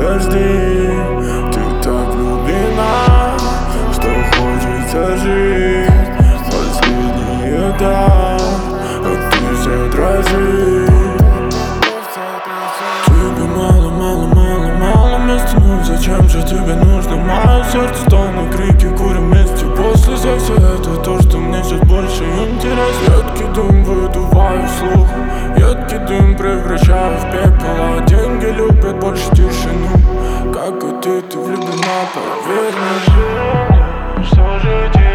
подожди. Ты так влюблена, что хочется жить. Последний этап, а ты все дрожишь. Тебе мало, мало, мало, мало места. Ну зачем же тебе нужно мое сердце? Стон и крики, курим вместе после секса. Это то, что мне сейчас больше интересно. Едкий дым выдуваю вслух, едкий дым превращаю в пепел. А деньги любят больше тишину. Как и ты влюблена, поверь мне. Что же делать?